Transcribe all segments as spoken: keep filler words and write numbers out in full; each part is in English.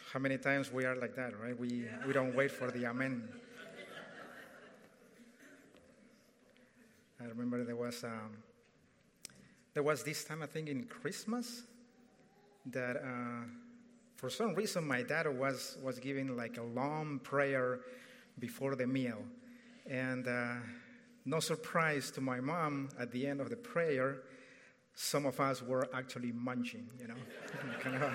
How many times we are like that, right? We we don't wait for the amen. I remember there was um, there was this time, I think, in Christmas, that uh, for some reason my dad was was giving like a long prayer before the meal, and uh, no surprise to my mom, at the end of the prayer, some of us were actually munching, you know, kind of.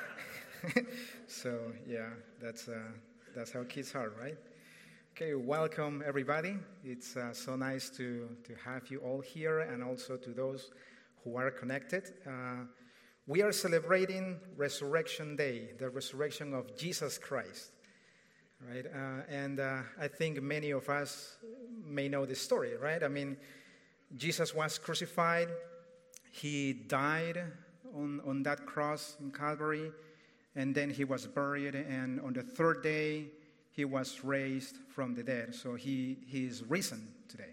So yeah, that's uh, that's how kids are, right? Okay, welcome everybody. It's uh, so nice to to have you all here, and also to those who are connected. Uh, we are celebrating Resurrection Day, the resurrection of Jesus Christ, right? Uh, and uh, I think many of us may know the story, right? I mean, Jesus was crucified. He died on on that cross in Calvary. And then he was buried, and on the third day, he was raised from the dead. So he, he is risen today.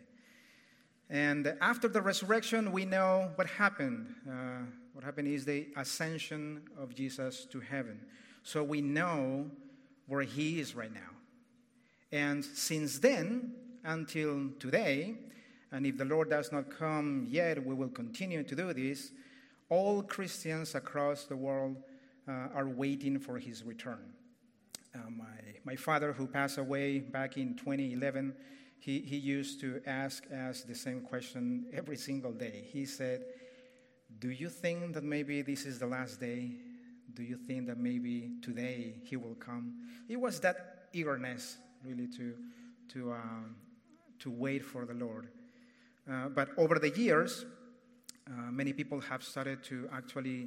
And after the resurrection, we know what happened. Uh, what happened is the ascension of Jesus to heaven. So we know where he is right now. And since then, until today, and if the Lord does not come yet, we will continue to do this, all Christians across the world Uh, are waiting for his return. Uh, my my father, who passed away back in twenty eleven, he, he used to ask us the same question every single day. He said, do you think that maybe this is the last day? Do you think that maybe today he will come? It was that eagerness, really, to to um, to wait for the Lord. Uh, but over the years, uh, many people have started to actually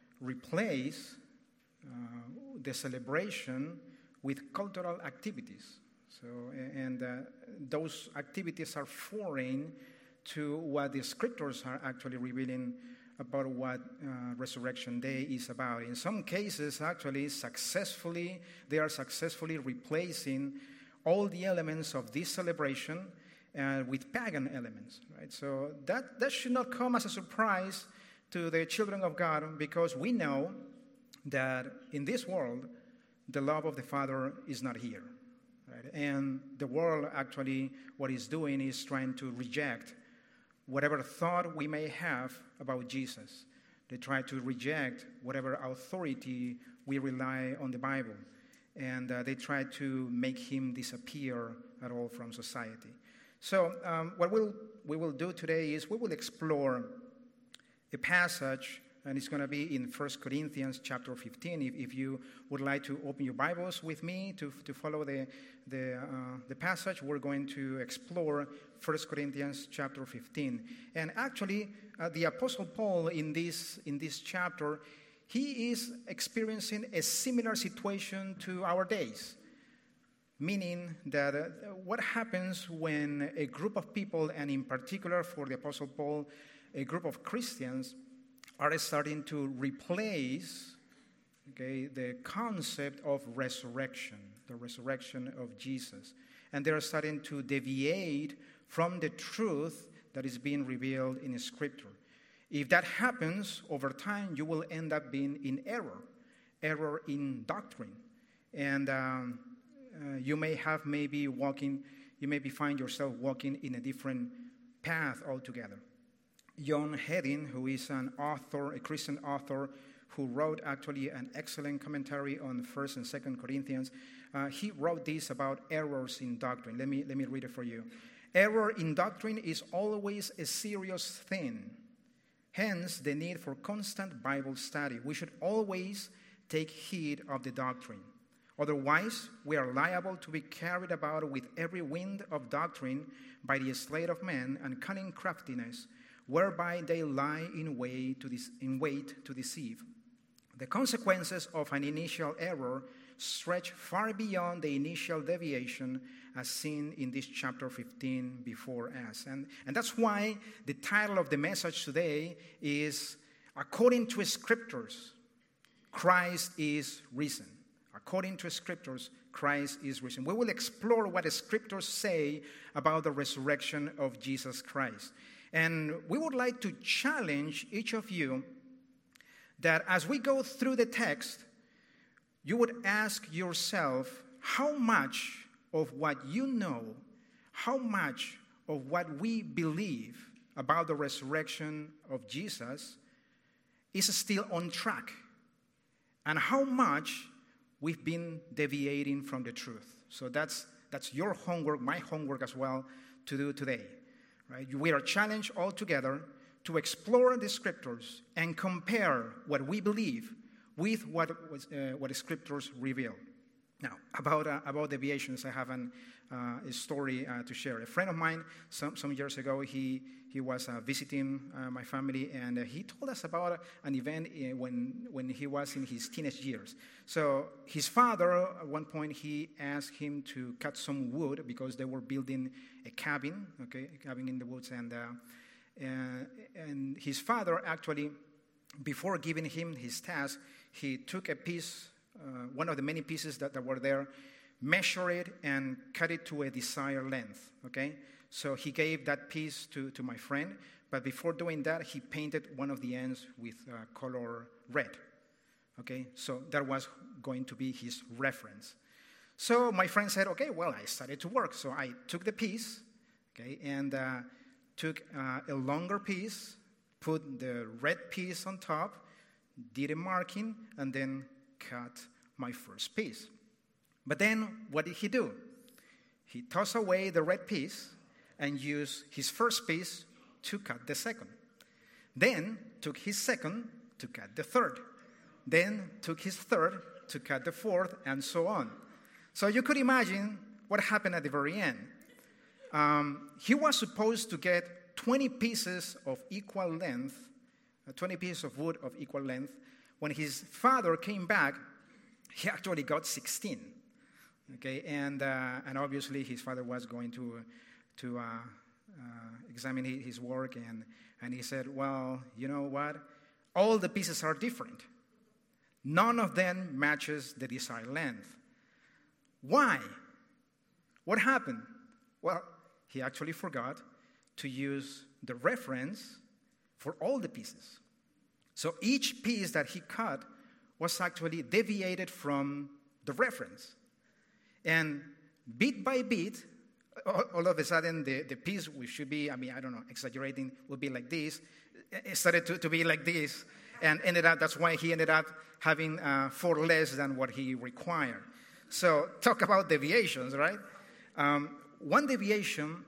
replace uh, the celebration with cultural activities. So, and uh, those activities are foreign to what the scriptures are actually revealing about what uh, Resurrection Day is about. In some cases, actually, successfully, they are successfully replacing all the elements of this celebration uh, with pagan elements, right? So that, that should not come as a surprise to the children of God, because we know that in this world, the love of the Father is not here, right? And the world actually, what it's doing is trying to reject whatever thought we may have about Jesus. They try to reject whatever authority we rely on the Bible, and uh, they try to make him disappear at all from society. So um, what we'll, we will do today is we will explore a passage, and it's going to be in First Corinthians chapter fifteen. If, if you would like to open your Bibles with me to, to follow the, the, uh, the passage, we're going to explore First Corinthians chapter fifteen. And actually, uh, the Apostle Paul in this, in this chapter, he is experiencing a similar situation to our days. Meaning that uh, what happens when a group of people, and in particular for the Apostle Paul, a group of Christians, are starting to replace, okay, the concept of resurrection, the resurrection of Jesus. And they're starting to deviate from the truth that is being revealed in Scripture. If that happens, over time, you will end up being in error, error in doctrine. And um, uh, you may have maybe walking, you maybe find yourself walking in a different path altogether. John Hedin, who is an author, a Christian author, who wrote actually an excellent commentary on First and Second Corinthians, uh, he wrote this about errors in doctrine. Let me, let me read it for you. Error in doctrine is always a serious thing. Hence, the need for constant Bible study. We should always take heed of the doctrine. Otherwise, we are liable to be carried about with every wind of doctrine by the sleight of men and cunning craftiness, whereby they lie in wait to de- in wait to deceive. The consequences of an initial error stretch far beyond the initial deviation, as seen in this chapter fifteen before us. And, and that's why the title of the message today is, According to Scriptures, Christ is Risen. According to Scriptures, Christ is risen. We will explore what the Scriptures say about the resurrection of Jesus Christ. And we would like to challenge each of you that as we go through the text, you would ask yourself how much of what you know, how much of what we believe about the resurrection of Jesus is still on track, and how much we've been deviating from the truth. So that's that's your homework, my homework as well, to do today. Right? We are challenged all together to explore the scriptures and compare what we believe with what was, uh, what the scriptures reveal. Now, about uh, about deviations, I have an, uh, a story uh, to share. A friend of mine, some some years ago, he he was uh, visiting uh, my family, and uh, he told us about an event uh, when when he was in his teenage years. So his father, at one point, he asked him to cut some wood because they were building a cabin, okay, a cabin in the woods, and uh, and, and his father actually, before giving him his task, he took a piece. Uh, one of the many pieces that, that were there, measure it and cut it to a desired length, okay? So he gave that piece to, to my friend, but before doing that, he painted one of the ends with uh, color red, okay? So that was going to be his reference. So my friend said, okay, well, I started to work. So I took the piece, okay, and uh, took uh, a longer piece, put the red piece on top, did a marking, and then cut my first piece. But then, what did he do? He tossed away the red piece and used his first piece to cut the second. Then, took his second to cut the third. Then, took his third to cut the fourth, and so on. So you could imagine what happened at the very end. Um, he was supposed to get twenty pieces of equal length, uh, twenty pieces of wood of equal length. When his father came back, he actually got sixteen. Okay, and uh, and obviously his father was going to to uh, uh, examine his work, and and he said, well, you know what? All the pieces are different. None of them matches the desired length. Why? What happened? Well, he actually forgot to use the reference for all the pieces. So each piece that he cut was actually deviated from the reference. And bit by bit, all of a sudden, the, the piece, which should be, I mean, I don't know, exaggerating, would be like this. It started to, to be like this. And ended up, that's why he ended up having uh, four less than what he required. So talk about deviations, right? Um, one deviation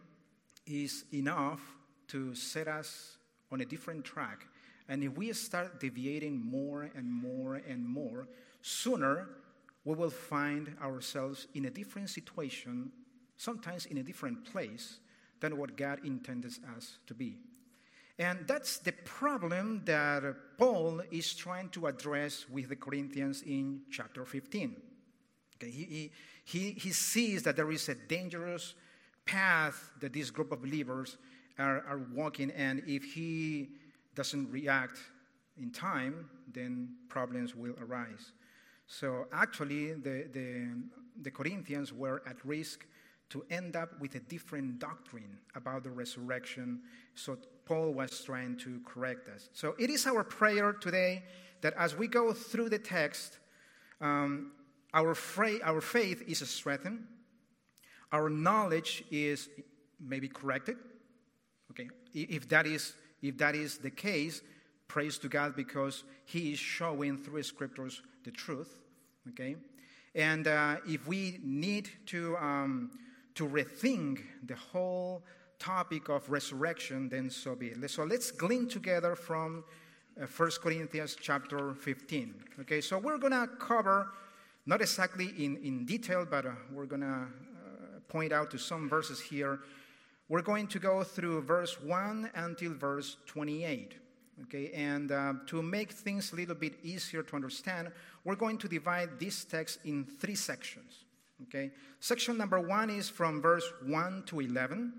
is enough to set us on a different track. And if we start deviating more and more and more, sooner we will find ourselves in a different situation, sometimes in a different place than what God intended us to be. And that's the problem that Paul is trying to address with the Corinthians in chapter fifteen. Okay, he, he, he, he sees that there is a dangerous path that this group of believers are, are walking, and if he doesn't react in time, then problems will arise. So actually, the, the, the Corinthians were at risk to end up with a different doctrine about the resurrection. So Paul was trying to correct us. So it is our prayer today that as we go through the text, um, our, fra- our faith is strengthened, our knowledge is maybe corrected. Okay, if that is If that is the case, praise to God, because he is showing through scriptures the truth, okay? And uh, if we need to um, to rethink the whole topic of resurrection, then so be it. So let's glean together from uh, First Corinthians chapter fifteen, okay? So we're going to cover, not exactly in, in detail, but uh, we're going to uh, point out to some verses here. We're going to go through verse one until verse twenty-eight, okay? And uh, to make things a little bit easier to understand, we're going to divide this text in three sections, okay? Section number one is from verse one to eleven,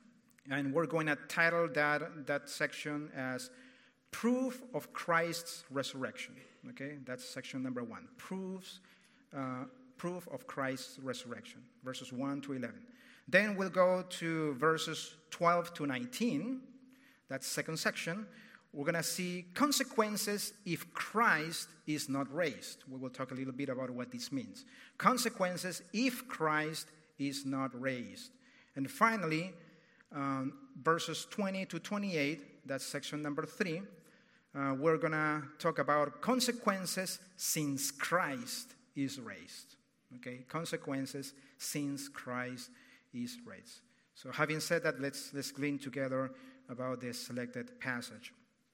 and we're going to title that, that section as Proof of Christ's Resurrection, okay? That's section number one, Proofs, uh, Proof of Christ's Resurrection, verses one to eleven. Then we'll go to verses twelve to nineteen. That's second section, we're going to see consequences if Christ is not raised. We will talk a little bit about what this means. Consequences if Christ is not raised. And finally, um, verses twenty to twenty-eight, that's section number three, uh, we're going to talk about consequences since Christ is raised. Okay, consequences since Christ is raised. So having said that, let's let's glean together about this selected passage.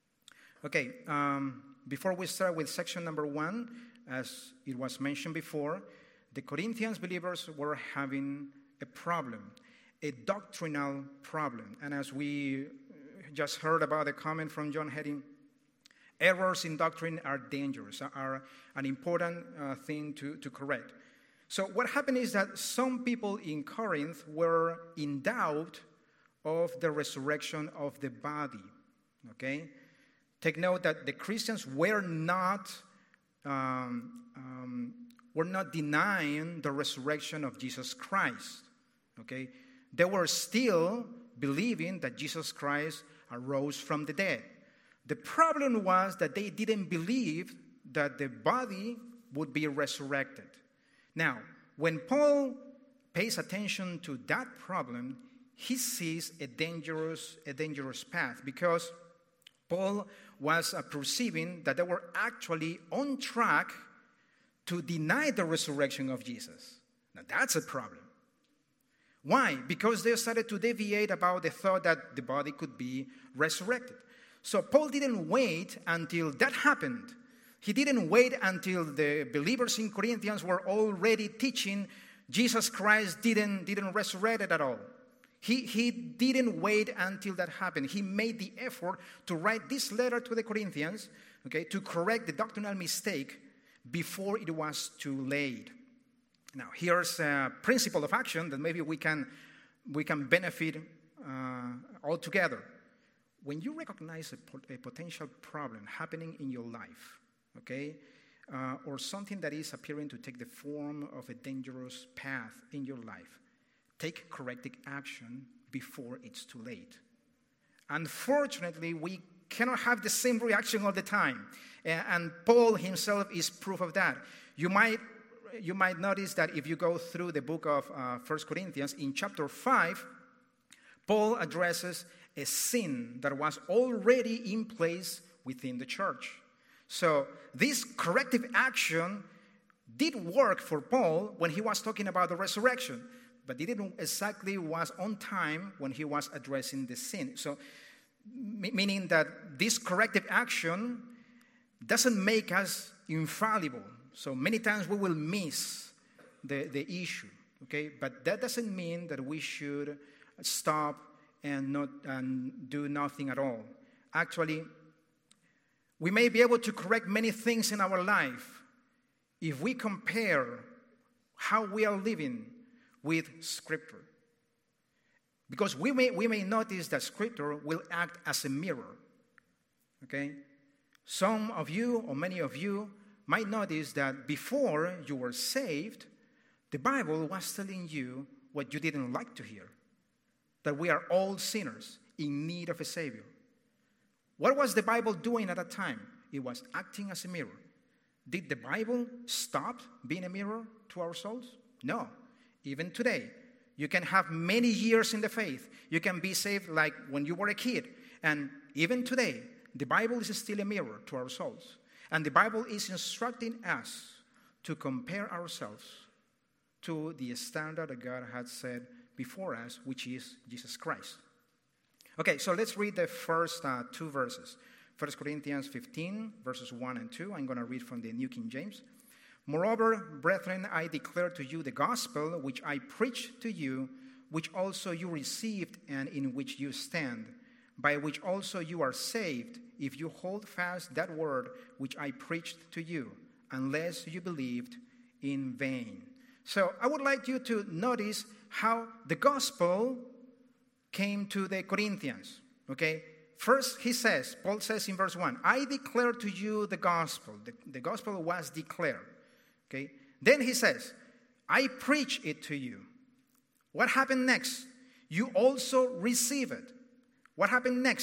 Okay, um, before we start with section number one, as it was mentioned before, the Corinthians believers were having a problem, a doctrinal problem. And as we just heard about the comment from John Heading, errors in doctrine are dangerous, are an important uh, thing to, to correct. So what happened is that some people in Corinth were in doubt of the resurrection of the body, okay? Take note that the Christians were not, um, um, were not denying the resurrection of Jesus Christ, okay? They were still believing that Jesus Christ arose from the dead. The problem was that they didn't believe that the body would be resurrected. Now, when Paul pays attention to that problem, he sees a dangerous, a dangerous path, because Paul was uh, perceiving that they were actually on track to deny the resurrection of Jesus. Now, that's a problem. Why? Because they started to deviate about the thought that the body could be resurrected. So Paul didn't wait until that happened. He didn't wait until the believers in Corinthians were already teaching Jesus Christ didn't, didn't resurrect it at all. He, he didn't wait until that happened. He made the effort to write this letter to the Corinthians, okay, to correct the doctrinal mistake before it was too late. Now, here's a principle of action that maybe we can, we can benefit uh, all together. When you recognize a, a potential problem happening in your life, okay, uh, or something that is appearing to take the form of a dangerous path in your life, take corrective action before it's too late. Unfortunately, we cannot have the same reaction all the time. And Paul himself is proof of that. You might, you might notice that if you go through the book of uh, First Corinthians, in chapter five, Paul addresses a sin that was already in place within the church. So this corrective action did work for Paul when he was talking about the resurrection, but it didn't exactly was on time when he was addressing the sin. So, m- meaning that this corrective action doesn't make us infallible. So many times we will miss the, the issue, okay? But that doesn't mean that we should stop and not and do nothing at all. Actually, we may be able to correct many things in our life if we compare how we are living with Scripture. Because we may, we may notice that Scripture will act as a mirror, okay? Some of you, or many of you, might notice that before you were saved, the Bible was telling you what you didn't like to hear, that we are all sinners in need of a Savior. What was the Bible doing at that time? It was acting as a mirror. Did the Bible stop being a mirror to our souls? No. Even today, you can have many years in the faith. You can be saved like when you were a kid. And even today, the Bible is still a mirror to our souls. And the Bible is instructing us to compare ourselves to the standard that God had set before us, which is Jesus Christ. Okay, so let's read the first uh, two verses. First Corinthians fifteen, verses one and two. I'm going to read from the New King James. Moreover, brethren, I declare to you the gospel which I preached to you, which also you received and in which you stand, by which also you are saved, if you hold fast that word which I preached to you, unless you believed in vain. So I would like you to notice how the gospel came to the Corinthians, okay? First, he says, Paul says in verse one, I declare to you the gospel. The, the gospel was declared, okay? Then he says, I preach it to you. What happened next? You also receive it. What happened next?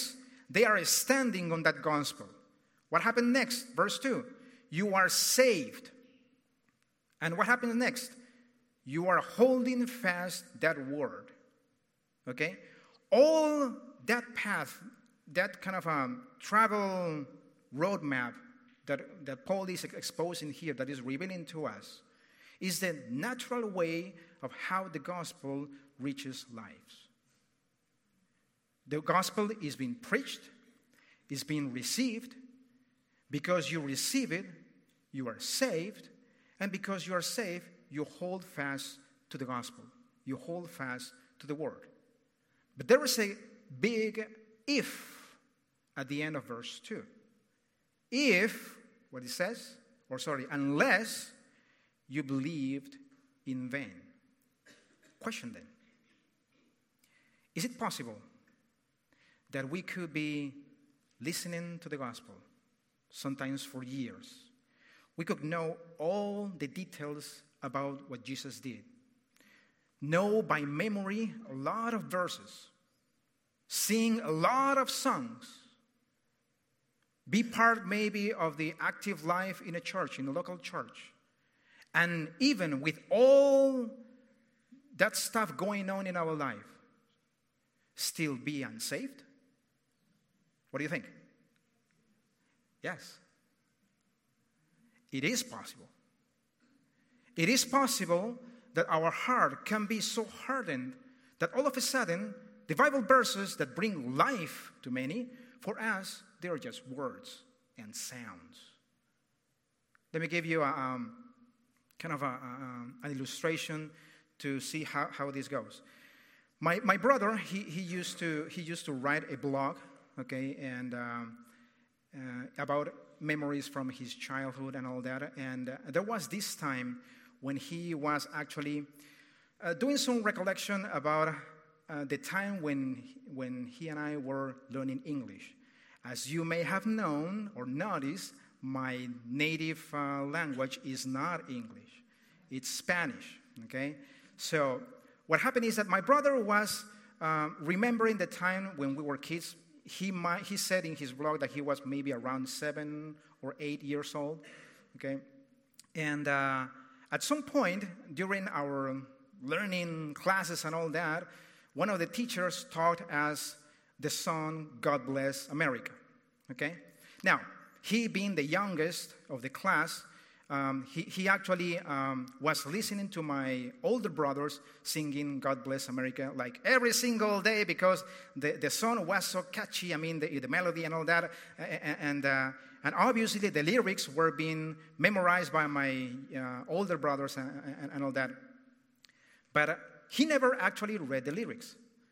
They are standing on that gospel. What happened next? Verse two. You are saved. And what happens next? You are holding fast that word. Okay? All that path, that kind of um, travel roadmap that, that Paul is exposing here, that is revealing to us, is the natural way of how the gospel reaches lives. The gospel is being preached, is being received. Because you receive it, you are saved. And because you are saved, you hold fast to the gospel. You hold fast to the word. But there is a big if at the end of verse two. If, what it says, or sorry, unless you believed in vain. Question then. Is it possible that we could be listening to the gospel, sometimes for years? We could know all the details about what Jesus did. Know by memory a lot of verses. Sing a lot of songs. Be part maybe of the active life in a church, in a local church. And even with all that stuff going on in our life, still be unsaved? What do you think? Yes. It is possible. It is possible that our heart can be so hardened that all of a sudden, the Bible verses that bring life to many, for us, they are just words and sounds. Let me give you a, um, kind of a, a, an illustration to see how, how this goes. My my brother, he, he used to he used to write a blog, okay, and um, uh, about memories from his childhood and all that. And uh, there was this time when he was actually uh, doing some recollection about uh, the time when when he and I were learning English. As you may have known or noticed, my native uh, language is not English. It's Spanish, okay? So what happened is that my brother was uh, remembering the time when we were kids. He might, he said in his blog that he was maybe around seven or eight years old, okay? And uh, at some point during our learning classes and all that, one of the teachers taught us the song, God Bless America, okay? Now, he being the youngest of the class, um, he, he actually um, was listening to my older brothers singing God Bless America like every single day because the, the song was so catchy, I mean, the, the melody and all that, and, uh, and obviously the lyrics were being memorized by my uh, older brothers and, and, and all that. But uh, he never actually read the lyrics.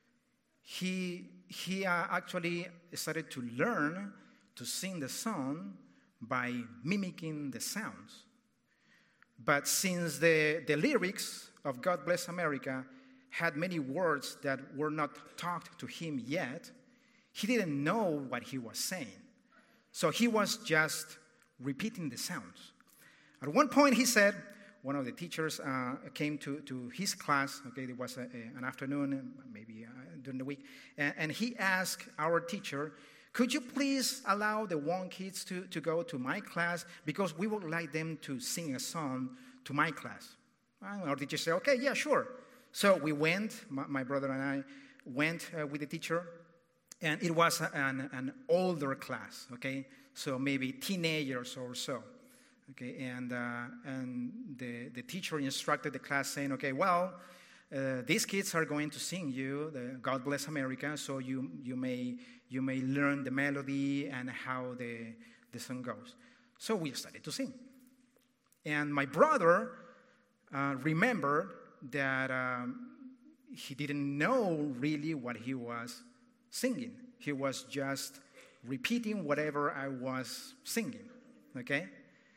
He, he uh, actually started to learn to sing the song by mimicking the sounds. But since the, the lyrics of God Bless America had many words that were not taught to him yet, he didn't know what he was saying. So he was just repeating the sounds. At one point he said, one of the teachers uh, came to, to his class, okay, it was a, a, an afternoon, maybe uh, during the week, and, and he asked our teacher, could you please allow the one kids to, to go to my class because we would like them to sing a song to my class? And our teacher said, okay, yeah, sure. So we went, my, my brother and I went uh, with the teacher, and it was an, an older class, okay? So maybe teenagers or so, okay? And, uh, and the, the teacher instructed the class saying, okay, well, uh, these kids are going to sing you the God Bless America, so you, you may... You may learn the melody and how the, the song goes. So we started to sing. And my brother uh, remembered that um, he didn't know really what he was singing. He was just repeating whatever I was singing, okay?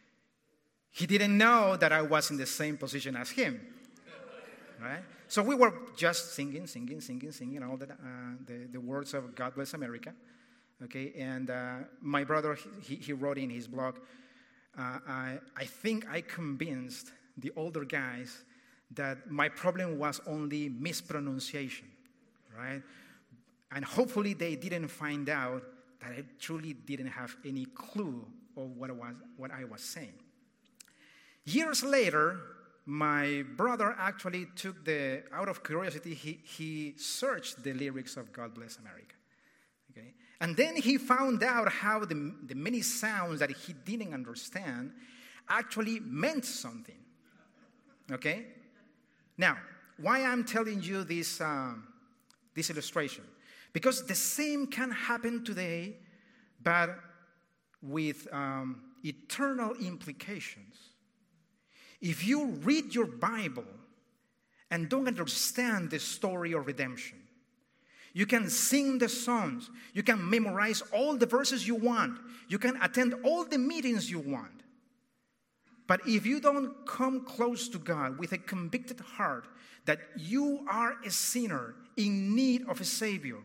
He didn't know that I was in the same position as him, right? So we were just singing, singing, singing, singing all the, uh, the, the words of God Bless America, okay? And uh, my brother, he, he wrote in his blog, uh, I, I think I convinced the older guys that my problem was only mispronunciation, right? And hopefully they didn't find out that I truly didn't have any clue of what, it was, what I was saying. Years later, my brother actually took the, out of curiosity, he, he searched the lyrics of God Bless America. Okay? And then he found out how the, the many sounds that he didn't understand actually meant something. Okay? Now, why I'm telling you this, um, this illustration? Because the same can happen today, but with um, eternal implications. If you read your Bible and don't understand the story of redemption, you can sing the songs, you can memorize all the verses you want, you can attend all the meetings you want. But if you don't come close to God with a convicted heart that you are a sinner in need of a Savior,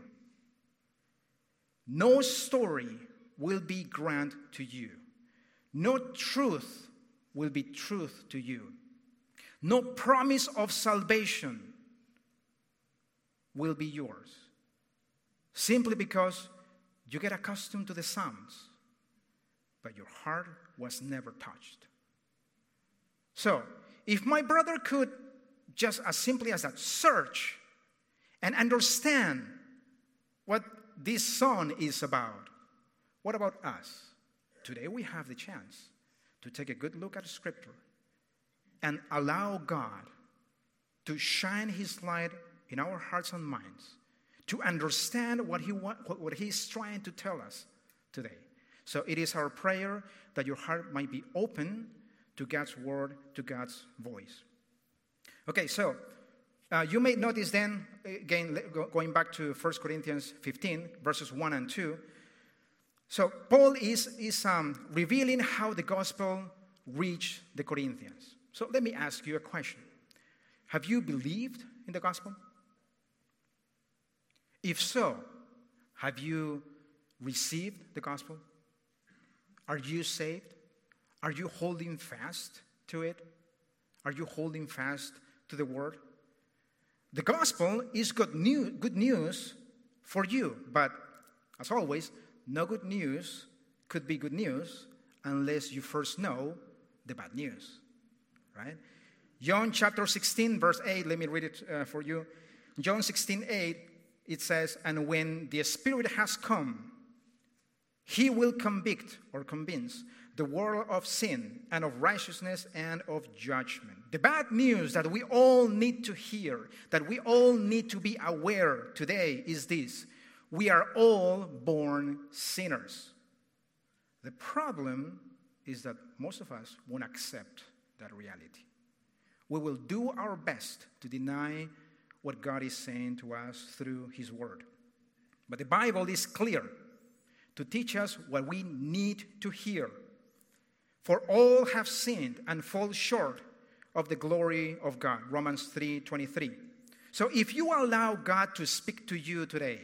no story will be granted to you. No truth will be truth to you. No promise of salvation will be yours. Simply because you get accustomed to the sounds, but your heart was never touched. So, if my brother could just as simply as that search and understand what this song is about, what about us? Today we have the chance to take a good look at Scripture and allow God to shine His light in our hearts and minds, to understand what he want, what He's trying to tell us today. So it is our prayer that your heart might be open to God's word, to God's voice. Okay, so uh, you may notice then, again, going back to First Corinthians fifteen, verses one and two. So Paul is, is um, revealing how the gospel reached the Corinthians. So let me ask you a question. Have you believed in the gospel? If so, have you received the gospel? Are you saved? Are you holding fast to it? Are you holding fast to the word? The gospel is good news, good news for you, but as always, no good news could be good news unless you first know the bad news, right? John chapter sixteen, verse eight, let me read it uh, for you. John sixteen, eight, it says, "And when the Spirit has come, He will convict or convince the world of sin and of righteousness and of judgment." The bad news that we all need to hear, that we all need to be aware today is this: we are all born sinners. The problem is that most of us won't accept that reality. We will do our best to deny what God is saying to us through His Word. But the Bible is clear to teach us what we need to hear. For all have sinned and fall short of the glory of God. Romans three twenty-three. So if you allow God to speak to you today,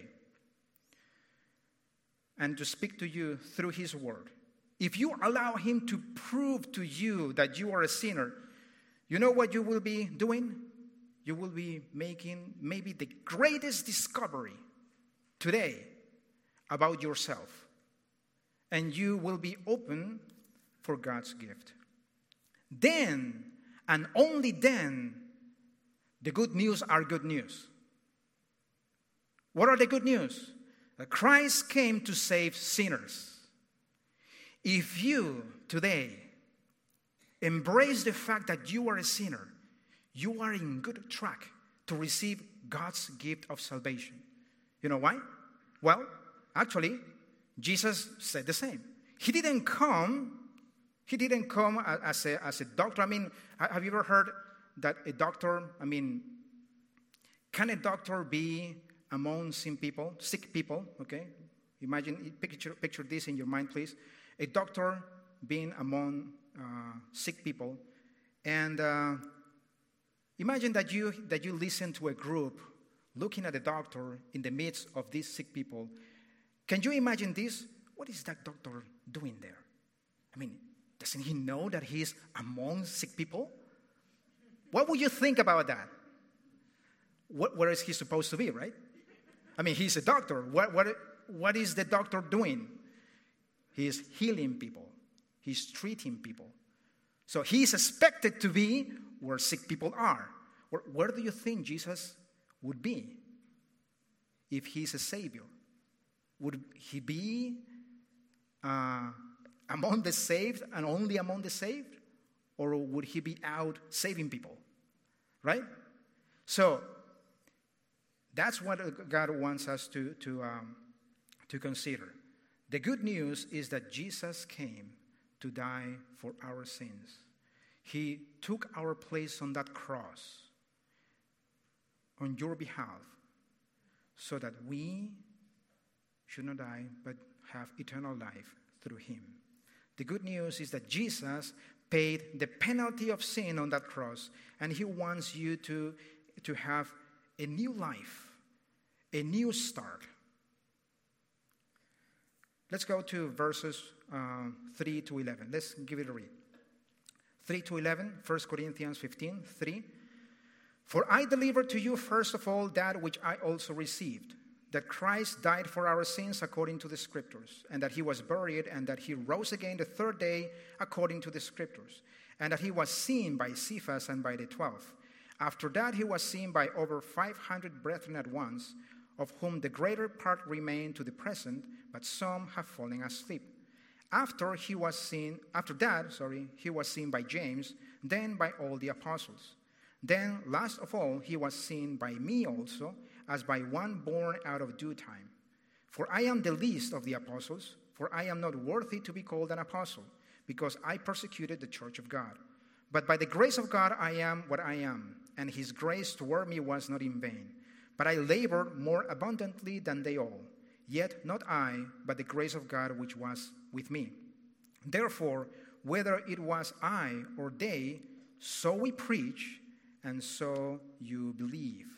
and to speak to you through His Word, if you allow Him to prove to you that you are a sinner, you know what you will be doing? You will be making maybe the greatest discovery today about yourself. And you will be open for God's gift. Then, and only then, the good news are good news. What are the good news? That Christ came to save sinners. If you today embrace the fact that you are a sinner, you are in good track to receive God's gift of salvation. You know why? Well, actually, Jesus said the same. He didn't come, he didn't come as a, as a doctor. I mean, have you ever heard that a doctor, I mean, can a doctor be among sick people, sick people, okay? Imagine, picture, picture this in your mind, please. A doctor being among uh, sick people, and uh, imagine that you that you listen to a group looking at the doctor in the midst of these sick people. Can you imagine this? What is that doctor doing there? I mean, doesn't he know that he's among sick people? What would you think about that? What, where is he supposed to be, right? I mean, he's a doctor. What, what, what is the doctor doing? He is healing people. He's treating people. So he is expected to be where sick people are. Where, where do you think Jesus would be if he's a savior? Would he be uh, among the saved and only among the saved? Or would he be out saving people? Right? So that's what God wants us to, to, um, to consider. The good news is that Jesus came to die for our sins. He took our place on that cross on your behalf so that we should not die but have eternal life through him. The good news is that Jesus paid the penalty of sin on that cross, and he wants you to, to have a new life, a new start. Let's go to verses uh, three to eleven. Let's give it a read. three to eleven, First Corinthians fifteen, three. For I delivered to you first of all that which I also received, that Christ died for our sins according to the Scriptures, and that he was buried, and that he rose again the third day according to the Scriptures, and that he was seen by Cephas and by the twelve. After that he was seen by over five hundred brethren at once, of whom the greater part remain to the present, but some have fallen asleep. After he was seen, after that, sorry, he was seen by James, then by all the apostles. Then, last of all, he was seen by me also, as by one born out of due time. For I am the least of the apostles, for I am not worthy to be called an apostle, because I persecuted the church of God. But by the grace of God I am what I am, and his grace toward me was not in vain. But I labored more abundantly than they all. Yet not I, but the grace of God which was with me. Therefore, whether it was I or they, so we preach, and so you believe.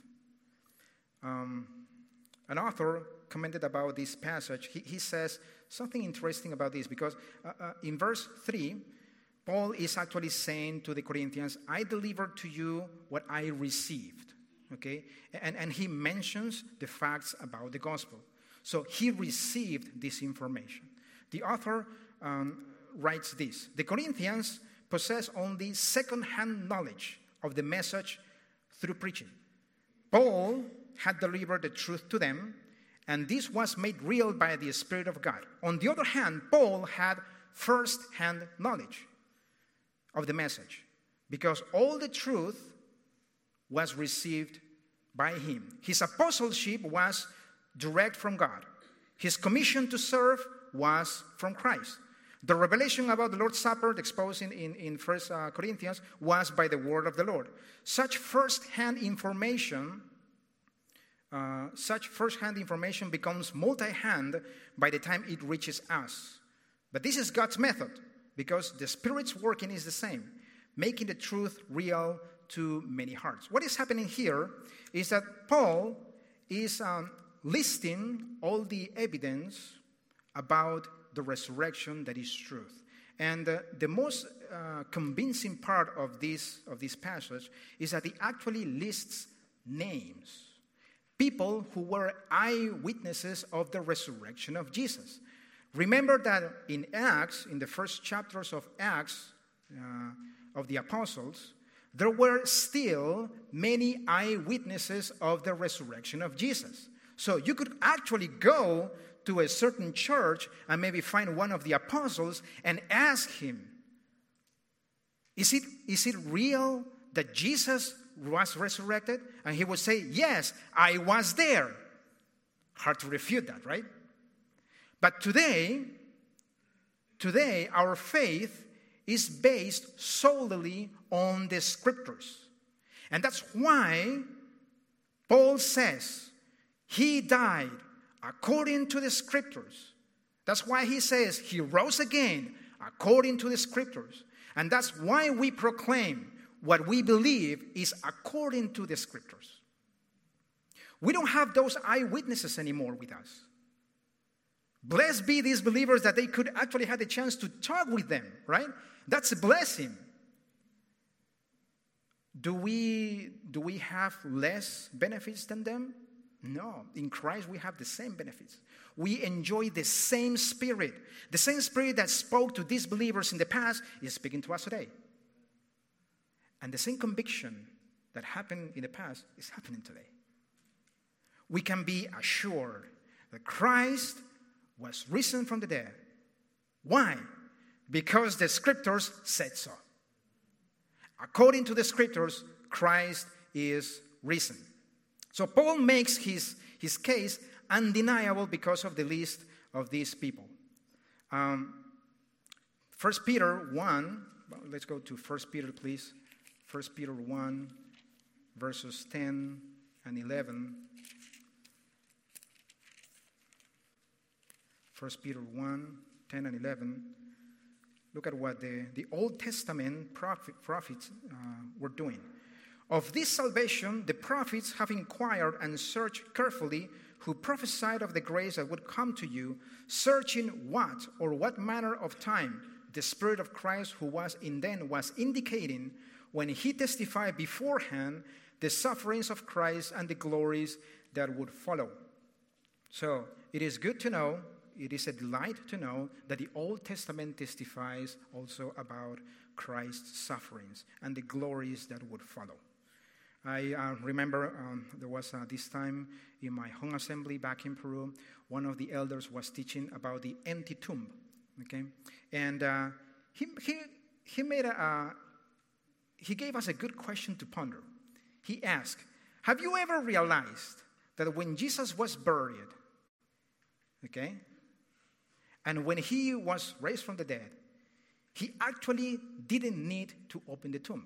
Um, an author commented about this passage. He, he says something interesting about this, because uh, uh, in verse three, Paul is actually saying to the Corinthians, I delivered to you what I received. Okay? And, and he mentions the facts about the gospel. So he received this information. The author um, writes this: the Corinthians possess only second-hand knowledge of the message through preaching. Paul had delivered the truth to them, and this was made real by the Spirit of God. On the other hand, Paul had first-hand knowledge of the message, because all the truth was received by him. His apostleship was direct from God. His commission to serve was from Christ. The revelation about the Lord's Supper, exposed in, in, in First uh, Corinthians, was by the word of the Lord. Such first-hand information, uh, such first-hand information becomes multi-hand by the time it reaches us. But this is God's method, because the Spirit's working is the same, making the truth real to many hearts. What is happening here is that Paul is um, listing all the evidence about the resurrection that is truth. And uh, the most uh, convincing part of this, of this passage is that he actually lists names. People who were eyewitnesses of the resurrection of Jesus. Remember that in Acts, in the first chapters of Acts uh, of the apostles, there were still many eyewitnesses of the resurrection of Jesus. So you could actually go to a certain church and maybe find one of the apostles and ask him, is it, is it real that Jesus was resurrected? And he would say, yes, I was there. Hard to refute that, right? But today, today our faith is based solely on the Scriptures. And that's why Paul says he died according to the Scriptures. That's why he says he rose again according to the Scriptures. And that's why we proclaim what we believe is according to the Scriptures. We don't have those eyewitnesses anymore with us. Blessed be these believers that they could actually have the chance to talk with them, right? That's a blessing. Do we, do we have less benefits than them? No, in Christ we have the same benefits. We enjoy the same Spirit. The same Spirit that spoke to these believers in the past is speaking to us today. And the same conviction that happened in the past is happening today. We can be assured that Christ was risen from the dead. Why? Because the Scriptures said so. According to the Scriptures, Christ is risen. So Paul makes his, his case undeniable because of the list of these people. Um, First Peter one, well, let's go to First Peter, please. First Peter one, verses ten and eleven. First Peter one, ten and eleven. Look at what the, the Old Testament prophet, prophets uh, were doing. Of this salvation, the prophets have inquired and searched carefully, who prophesied of the grace that would come to you, searching what or what manner of time the Spirit of Christ who was in them was indicating when he testified beforehand the sufferings of Christ and the glories that would follow. So it is good to know, it is a delight to know that the Old Testament testifies also about Christ's sufferings and the glories that would follow. I uh, remember um, there was uh, this time in my home assembly back in Peru, one of the elders was teaching about the empty tomb, okay? And uh, he, he, he, made a, uh, he gave us a good question to ponder. He asked, have you ever realized that when Jesus was buried, okay, and when he was raised from the dead, he actually didn't need to open the tomb?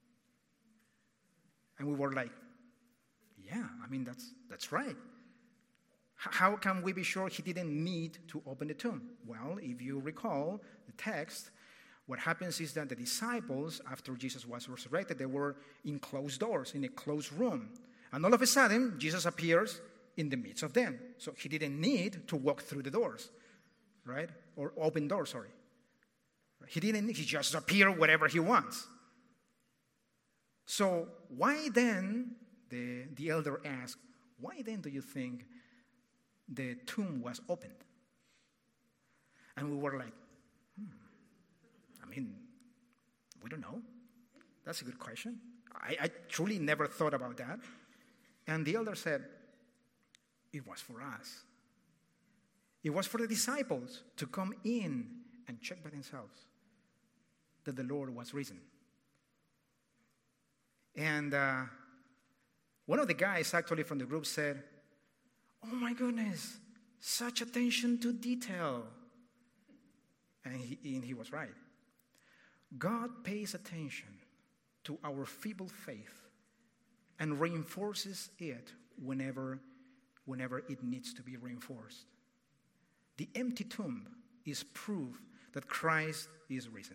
And we were like, yeah, I mean, that's that's right. H- how can we be sure he didn't need to open the tomb? Well, if you recall the text, what happens is that the disciples, after Jesus was resurrected, they were in closed doors, in a closed room. And all of a sudden, Jesus appears in the midst of them. So he didn't need to walk through the doors, right? Or open doors, sorry. He didn't, he just appeared wherever he wants. So why then, the, the elder asked, why then do you think the tomb was opened? And we were like, hmm, I mean, we don't know. That's a good question. I, I truly never thought about that. And the elder said, it was for us. It was for the disciples to come in and check by themselves that the Lord was risen. And uh, one of the guys actually from the group said, oh my goodness, such attention to detail. And he, and he was right. God pays attention to our feeble faith and reinforces it whenever, whenever it needs to be reinforced. The empty tomb is proof that Christ is risen.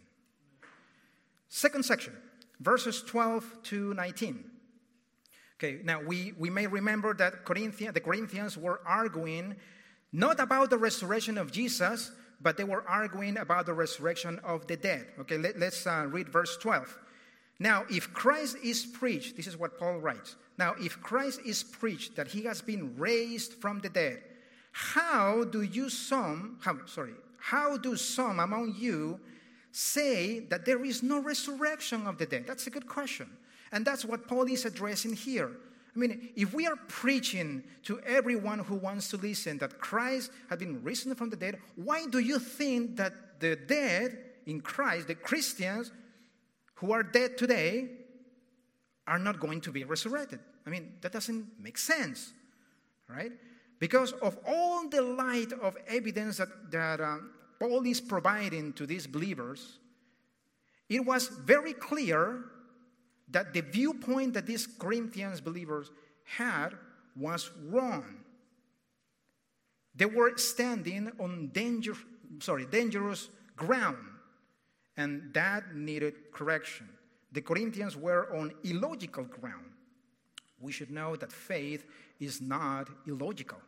Second section. Verses twelve to nineteen. Okay, now we, we may remember that Corinthians, the Corinthians were arguing not about the resurrection of Jesus, but they were arguing about the resurrection of the dead. Okay, let, let's uh, read verse twelve. Now, if Christ is preached, this is what Paul writes. Now, if Christ is preached that he has been raised from the dead, how do you some, how, sorry, how do some among you say that there is no resurrection of the dead? That's a good question. And that's what Paul is addressing here. I mean, if we are preaching to everyone who wants to listen that Christ had been risen from the dead, why do you think that the dead in Christ, the Christians who are dead today, are not going to be resurrected? I mean, that doesn't make sense, right? Because of all the light of evidence that, that um, Paul is providing to these believers, it was very clear that the viewpoint that these Corinthians believers had was wrong. They were standing on danger, sorry, dangerous ground, and that needed correction. The Corinthians were on illogical ground. We should know that faith is not illogical,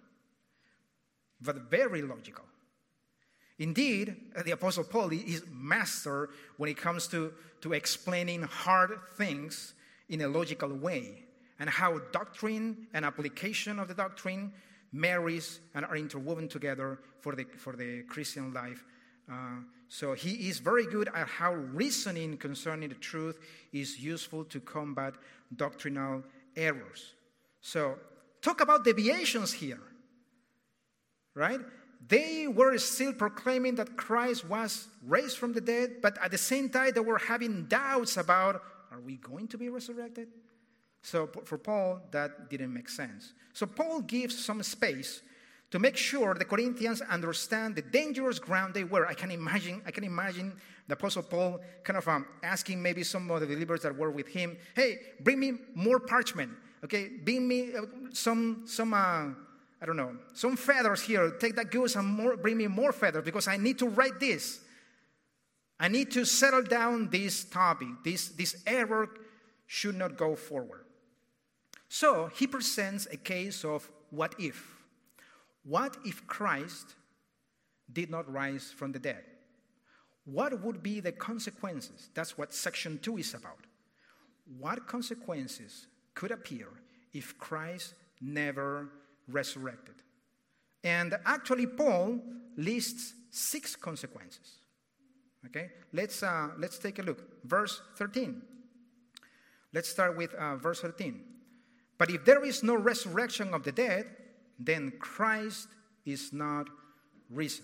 but very logical. Indeed, the Apostle Paul is master when it comes to, to explaining hard things in a logical way. and how doctrine and application of the doctrine marries and are interwoven together for the, for the Christian life. Uh, so he is very good at how reasoning concerning the truth is useful to combat doctrinal errors. So talk about deviations here, right? They were still proclaiming that Christ was raised from the dead, but at the same time they were having doubts about, are we going to be resurrected? So for Paul, that didn't make sense. So Paul gives some space to make sure the Corinthians understand the dangerous ground they were. I can imagine, I can imagine the Apostle Paul kind of um, asking maybe some of the believers that were with him, hey, bring me more parchment. Okay, bring me uh, some, some uh, I don't know, some feathers here. Take that goose and more, bring me more feathers because I need to write this. I need to settle down this topic. This, this error should not go forward. So he presents a case of what if. What if Christ did not rise from the dead? What would be the consequences? That's what section two is about. What consequences could appear if Christ never resurrected? And actually, Paul lists six consequences. Okay, let's uh, let's take a look. Verse thirteen. Let's start with uh, verse thirteen. But if there is no resurrection of the dead, then Christ is not risen.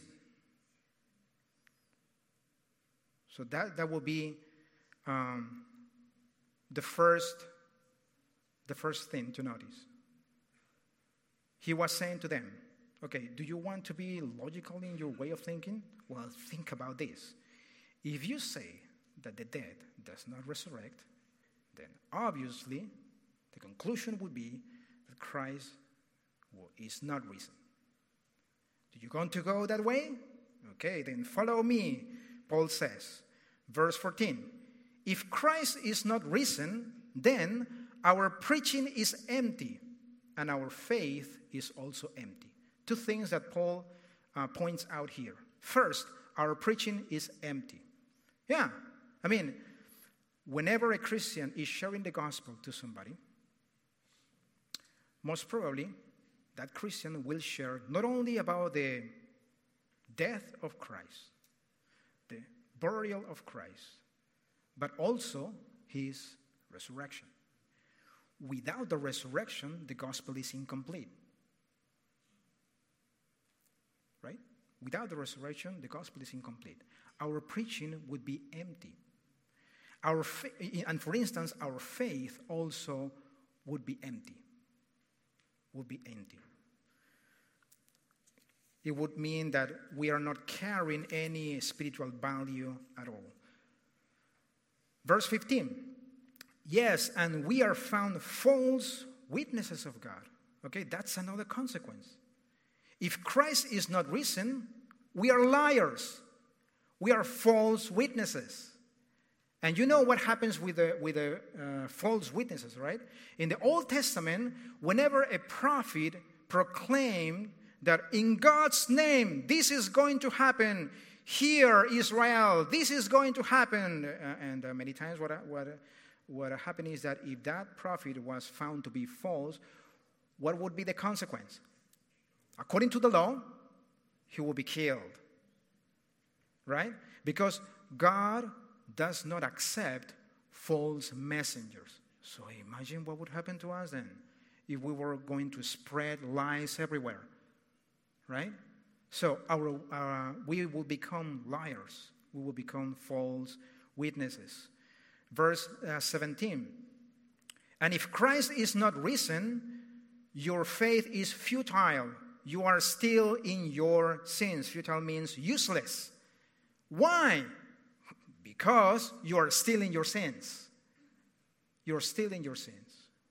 So that, that will be um, the first the first thing to notice. He was saying to them, okay, do you want to be logical in your way of thinking? Well, think about this. If you say that the dead does not resurrect, then obviously the conclusion would be that Christ is not risen. Do you want to go that way? Okay, then follow me, Paul says. Verse fourteen. If Christ is not risen, then our preaching is empty, and our faith is also empty. Two things that Paul uh, points out here. First, our preaching is empty. Yeah, I mean, whenever a Christian is sharing the gospel to somebody, most probably that Christian will share not only about the death of Christ, the burial of Christ, but also his resurrection. Without the resurrection, the gospel is incomplete. Right? Without the resurrection, the gospel is incomplete. Our preaching would be empty. Our fa- and for instance, our faith also would be empty. Would be empty. It would mean that we are not carrying any spiritual value at all. Verse fifteen. Yes, and we are found false witnesses of God. Okay, that's another consequence. If Christ is not risen, we are liars. We are false witnesses. And you know what happens with the, with the uh, false witnesses, right? In the Old Testament, whenever a prophet proclaimed that in God's name, this is going to happen, hear Israel, this is going to happen. Uh, and uh, many times what, what, what happened is that if that prophet was found to be false, what would be the consequence? According to the law, he will be killed. Right? Because God does not accept false messengers. So imagine what would happen to us then if we were going to spread lies everywhere. Right? So our, our, we will become liars. We will become false witnesses. Verse uh, seventeen. And if Christ is not risen, your faith is futile. You are still in your sins. Futile means useless. Why? Because you are still in your sins. You're still in your sins.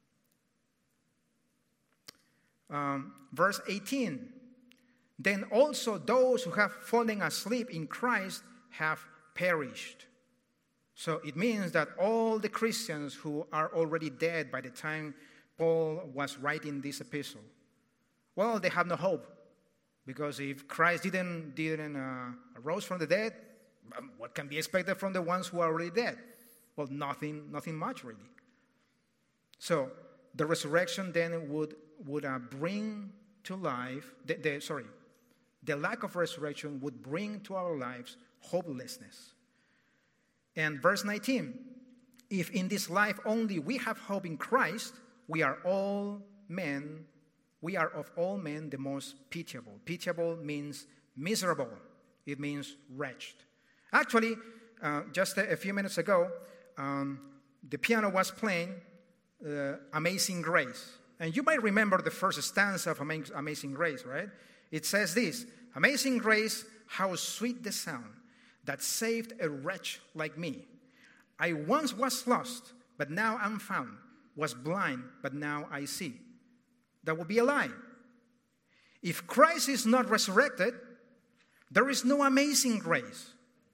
Um, verse eighteen. Then also those who have fallen asleep in Christ have perished. So it means that all the Christians who are already dead by the time Paul was writing this epistle, well, they have no hope. Because if Christ didn't, didn't uh, arose from the dead, what can be expected from the ones who are already dead? Well, nothing, nothing much really. So the resurrection then would, would uh, bring to life, the, the, sorry, the lack of resurrection would bring to our lives hopelessness. And verse nineteen, if in this life only we have hope in Christ, we are all men, we are of all men the most pitiable. Pitiable means miserable. It means wretched. Actually, uh, just a, a few minutes ago, um, the piano was playing uh, Amazing Grace. And you might remember the first stanza of Amazing Grace, right? It says this, Amazing Grace, how sweet the sound that saved a wretch like me. I once was lost, but now I'm found. Was blind, but now I see. That would be a lie. If Christ is not resurrected, there is no amazing grace.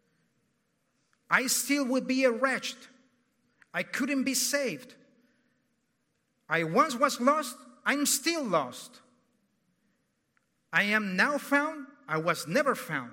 I still would be a wretch. I couldn't be saved. I once was lost, I'm still lost. I am now found, I was never found.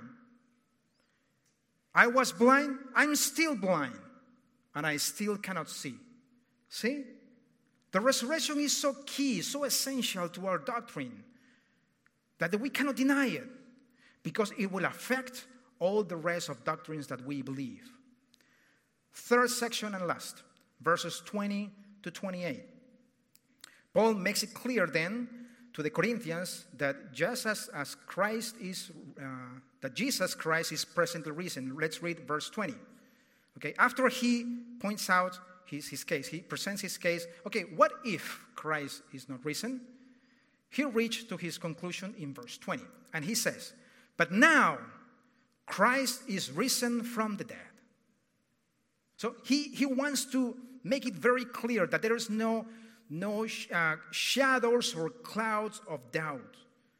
I was blind, I'm still blind, and I still cannot see. See? The resurrection is so key, so essential to our doctrine that we cannot deny it because it will affect all the rest of doctrines that we believe. Third section and last, verses twenty to twenty-eight. Paul makes it clear then to the Corinthians that just as, as Christ is, uh, that Jesus Christ is presently risen. Let's read verse twenty. Okay, after he points out his, his case, he presents his case. Okay, what if Christ is not risen? He reached to his conclusion in verse twenty. And he says, but now Christ is risen from the dead. So he, he wants to make it very clear that there is no, no uh, shadows or clouds of doubt.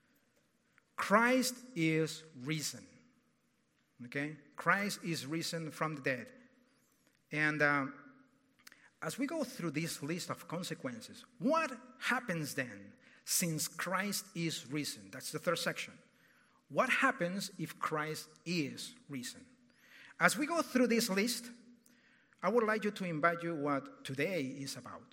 Christ is risen. Okay? Christ is risen from the dead. And uh, as we go through this list of consequences, what happens then since Christ is risen? That's the third section. What happens if Christ is risen? As we go through this list, I would like you to invite you what today is about.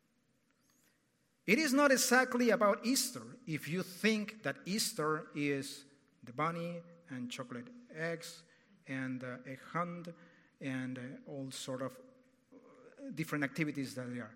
It is not exactly about Easter if you think that Easter is the bunny and chocolate eggs and uh, a hunt and uh, all sort of different activities that there are.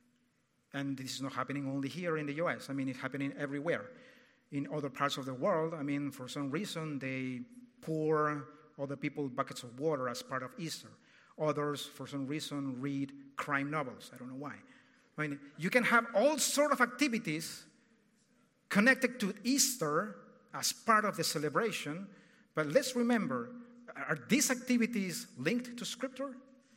And this is not happening only here in the U S. I mean, it's happening everywhere. In other parts of the world, I mean, for some reason, they pour other people buckets of water as part of Easter. Others, for some reason, read crime novels. I don't know why. I mean, you can have all sort of activities connected to Easter as part of the celebration, but let's remember, are these activities linked to Scripture?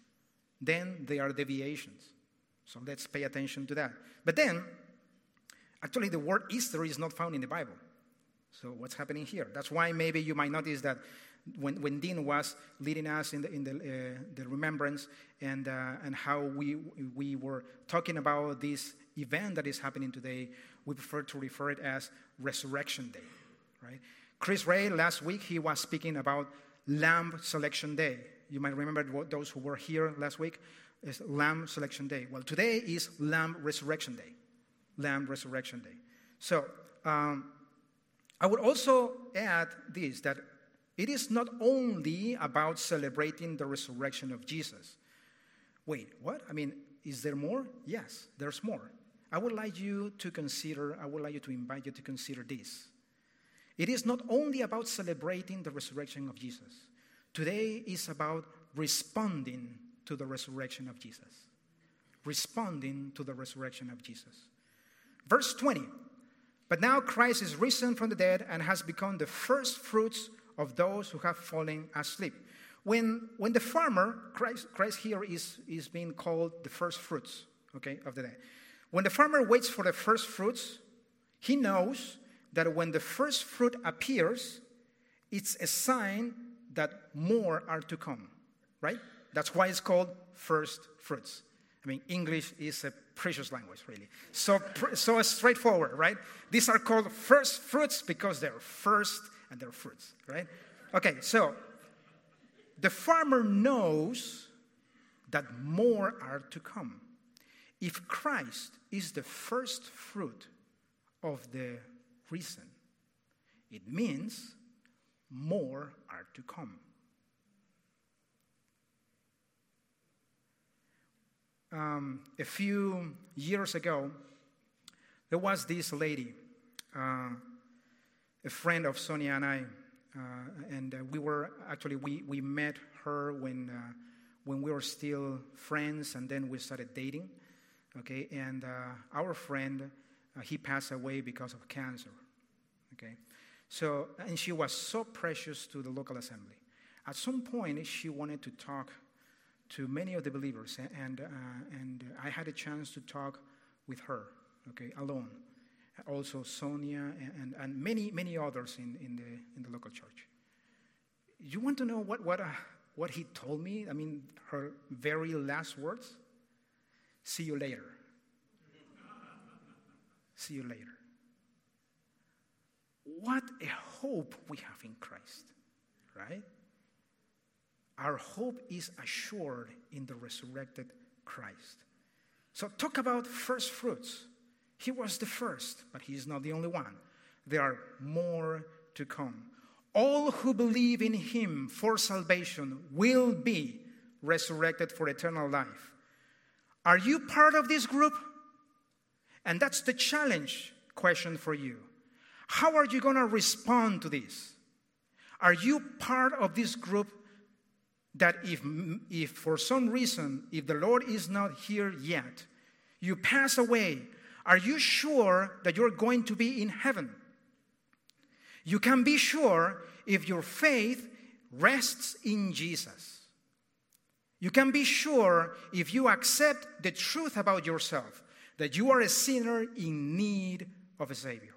Then they are deviations. So let's pay attention to that. But then, actually the word Easter is not found in the Bible. So what's happening here? That's why maybe you might notice that when, when Dean was leading us in the, in the, uh, the remembrance and, uh, and how we, we were talking about this event that is happening today, we prefer to refer it as Resurrection Day, right? Chris Ray, last week, he was speaking about Lamb Selection Day. You might remember those who were here last week. It's Lamb Selection Day. Well, today is Lamb Resurrection Day. Lamb Resurrection Day. So, um, I would also add this, that it is not only about celebrating the resurrection of Jesus. Wait, what? I mean, is there more? Yes, there's more. I would like you to consider, I would like you to invite you to consider this. It is not only about celebrating the resurrection of Jesus. Today is about responding to the resurrection of Jesus. Responding to the resurrection of Jesus. Verse twenty. But now Christ is risen from the dead and has become the first fruits of those who have fallen asleep. When, when the farmer, Christ, Christ here is, is being called the first fruits, okay, of the day. When the farmer waits for the first fruits, he knows that when the first fruit appears, it's a sign that more are to come, right? That's why it's called first fruits. I mean, English is a precious language, really. So, so straightforward, right? These are called first fruits because they're first and they're fruits, right? Okay, so the farmer knows that more are to come. If Christ is the first fruit of the risen, it means more are to come. Um, a few years ago, there was this lady, uh, a friend of Sonia and I, uh, and uh, we were actually we, we met her when uh, when we were still friends, and then we started dating. Okay, and uh, our friend, uh, he passed away because of cancer. Okay, so and she was so precious to the local assembly. At some point, she wanted to talk to many of the believers, and uh, and I had a chance to talk with her, okay, alone. Also Sonia and, and, and many many others in, in the in the local church. You want to know what what uh, what he told me? I mean, her very last words: "See you later." See you later. What a hope we have in Christ, right? Our hope is assured in the resurrected Christ. So talk about first fruits. He was the first, but he is not the only one. There are more to come. All who believe in him for salvation will be resurrected for eternal life. Are you part of this group? And that's the challenge question for you. How are you going to respond to this? Are you part of this group that if, if for some reason, if the Lord is not here yet, you pass away, are you sure that you're going to be in heaven? You can be sure if your faith rests in Jesus. You can be sure if you accept the truth about yourself, that you are a sinner in need of a Savior.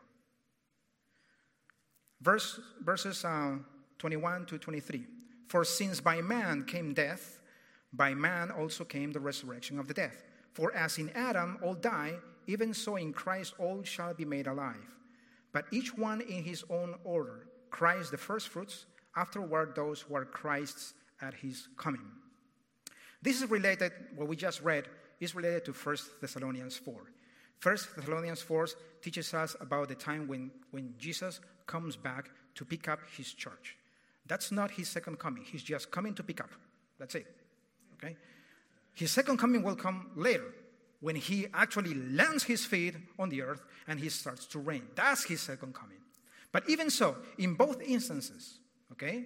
Verse, verses uh, twenty-one to twenty-three. For since by man came death, by man also came the resurrection of the dead. For as in Adam all die, even so in Christ all shall be made alive. But each one in his own order. Christ the firstfruits, afterward those who are Christ's at his coming. This is related, what we just read, is related to First Thessalonians four. First Thessalonians four teaches us about the time when, when Jesus comes back to pick up his church. That's not his second coming. He's just coming to pick up. That's it. Okay? His second coming will come later, when he actually lands his feet on the earth and he starts to reign. That's his second coming. But even so, in both instances, okay,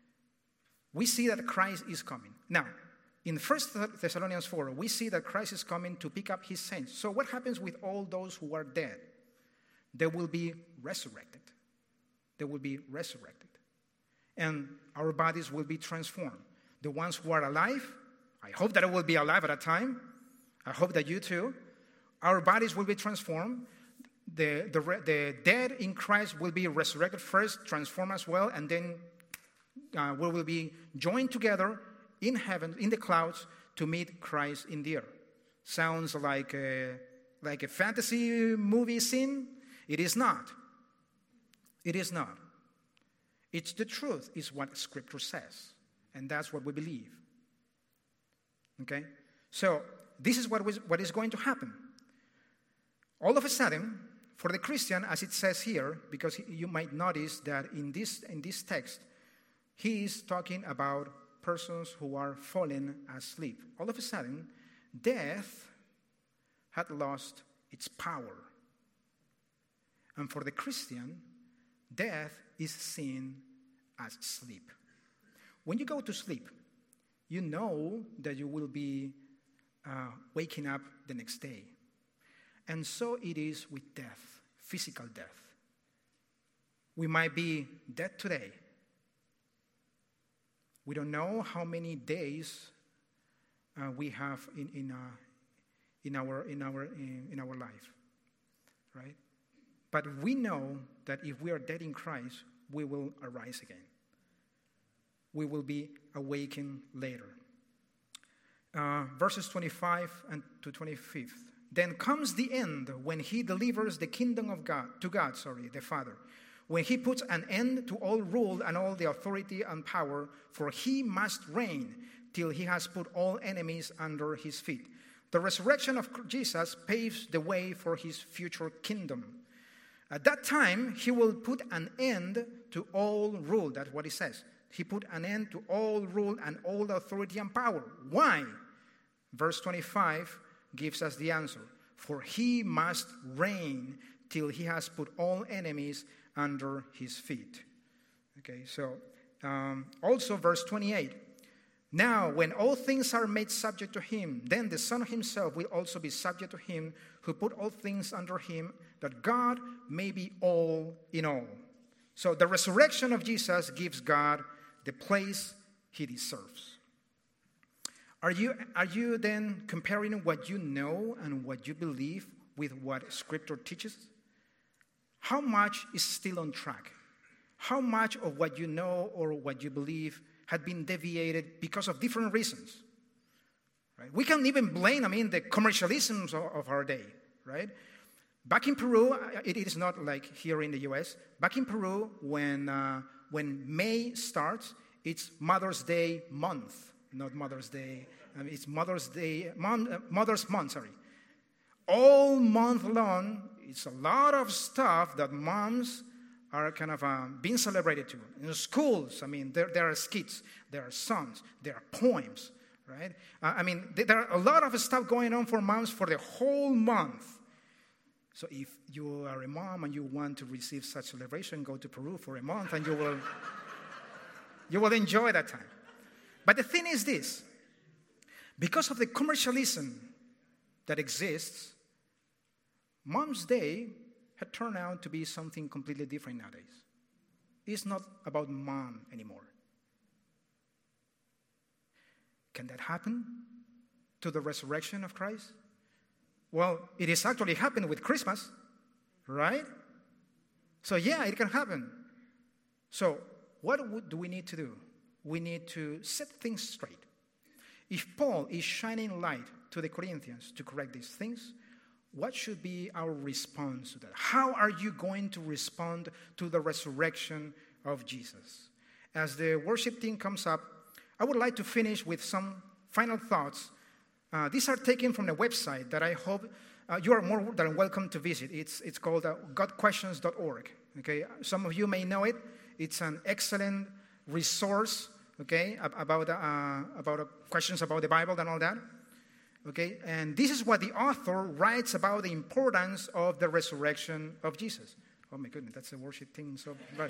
we see that Christ is coming. Now, in First Thessalonians four, we see that Christ is coming to pick up his saints. So what happens with all those who are dead? They will be resurrected. They will be resurrected. And our bodies will be transformed. The ones who are alive, I hope that I will be alive at that time. I hope that you too. Our bodies will be transformed. The, the, the dead in Christ will be resurrected first, transformed as well, and then uh, we will be joined together in heaven, in the clouds, to meet Christ in the air. Sounds like a, like a fantasy movie scene? It is not. It is not. It's the truth, is what Scripture says. And that's what we believe. Okay? So, this is what, was, what is going to happen. All of a sudden, for the Christian, as it says here, because you might notice that in this, in this text, he is talking about persons who are fallen asleep. All of a sudden, death had lost its power. And for the Christian, death is seen as sleep. When you go to sleep, you know that you will be uh, waking up the next day. And so it is with death, physical death. We might be dead today. We don't know how many days uh, we have in in, uh, in our in our in, in our life, right? But we know that if we are dead in Christ, we will arise again. We will be awakened later. Uh, verses twenty-five and to twenty-five. Then comes the end when he delivers the kingdom of God to God, sorry, the Father. When he puts an end to all rule and all the authority and power, for he must reign till he has put all enemies under his feet. The resurrection of Jesus paves the way for his future kingdom. At that time, he will put an end to all rule. That's what he says. He put an end to all rule and all authority and power. Why? Verse twenty-five gives us the answer. For he must reign till he has put all enemies under his feet. Okay, so um, also verse twenty-eight. Now, when all things are made subject to him, then the Son himself will also be subject to him who put all things under him, that God may be all in all. So the resurrection of Jesus gives God the place he deserves. Are you, are you then comparing what you know and what you believe with what Scripture teaches? How much is still on track? How much of what you know or what you believe had been deviated because of different reasons? Right? We can even blame, I mean, the commercialisms of, of our day, right? Back in Peru, it is not like here in the U S. Back in Peru, when uh, when May starts, it's Mother's Day month, not Mother's Day. I mean, it's Mother's Day, Mom, uh, Mother's Month, sorry. All month long, it's a lot of stuff that moms are kind of uh, being celebrated too. In the schools, I mean, there, there are skits, there are songs, there are poems, right? Uh, I mean, there are a lot of stuff going on for moms for the whole month. So if you are a mom and you want to receive such celebration, go to Peru for a month and you will, you will enjoy that time. But the thing is this, because of the commercialism that exists, Mom's Day had turned out to be something completely different nowadays. It's not about mom anymore. Can that happen to the resurrection of Christ? Well, it is actually happened with Christmas, right? So yeah, it can happen. So what do we need to do? We need to set things straight. If Paul is shining light to the Corinthians to correct these things, what should be our response to that? How are you going to respond to the resurrection of Jesus? As the worship team comes up, I would like to finish with some final thoughts. Uh, these are taken from the website that I hope uh, you are more than welcome to visit. It's, it's called uh, god questions dot org. Okay? Some of you may know it. It's an excellent resource, okay, about, uh, about uh, questions about the Bible and all that. Okay, and this is what the author writes about the importance of the resurrection of Jesus. Oh my goodness, that's a worship thing. So, but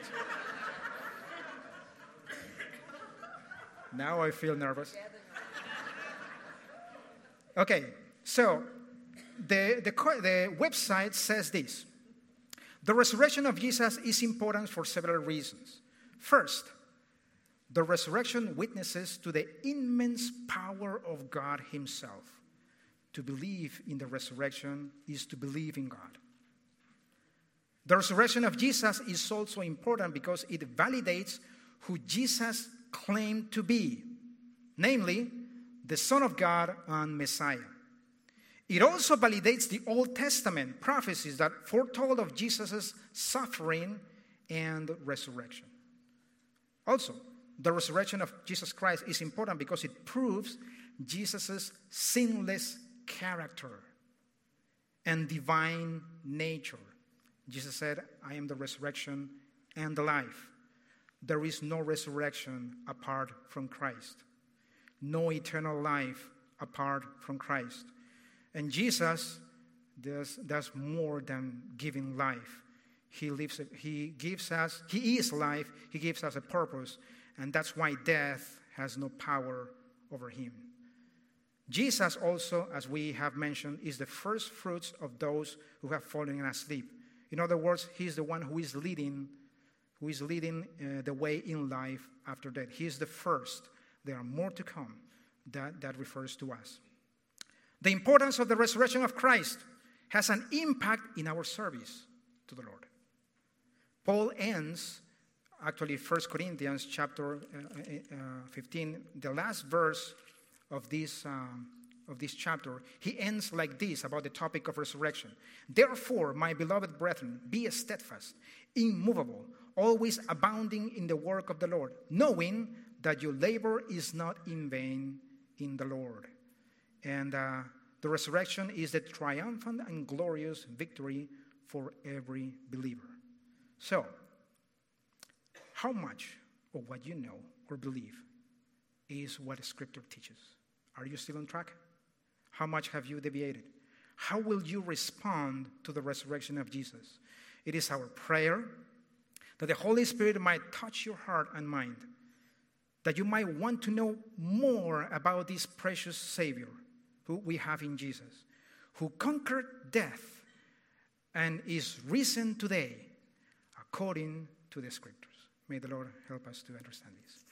now I feel nervous. Okay, so the, the the website says this: the resurrection of Jesus is important for several reasons. First, the resurrection witnesses to the immense power of God Himself. To believe in the resurrection is to believe in God. The resurrection of Jesus is also important because it validates who Jesus claimed to be, namely, the Son of God and Messiah. It also validates the Old Testament prophecies that foretold of Jesus' suffering and resurrection. Also, the resurrection of Jesus Christ is important because it proves Jesus' sinless character and divine nature. Jesus said, I am the resurrection and the life. There is no resurrection apart from Christ. No eternal life apart from Christ. And Jesus does, does more than giving life. He lives, he gives us, He is life, He gives us a purpose, and that's why death has no power over Him. Jesus also, as we have mentioned, is the first fruits of those who have fallen asleep. In other words, He is the one who is leading, who is leading uh, the way in life after death. He is the first. There are more to come. That, that refers to us. The importance of the resurrection of Christ has an impact in our service to the Lord. Paul ends, actually, First Corinthians chapter uh, uh, fifteen, the last verse of this, um, of this chapter, he ends like this about the topic of resurrection. Therefore, my beloved brethren, be steadfast, immovable, always abounding in the work of the Lord, knowing that your labor is not in vain in the Lord. And uh, the resurrection is the triumphant and glorious victory for every believer. So, how much of what you know or believe is what Scripture teaches? Are you still on track? How much have you deviated? How will you respond to the resurrection of Jesus? It is our prayer that the Holy Spirit might touch your heart and mind, that you might want to know more about this precious Savior who we have in Jesus, who conquered death and is risen today according to the Scriptures. May the Lord help us to understand this.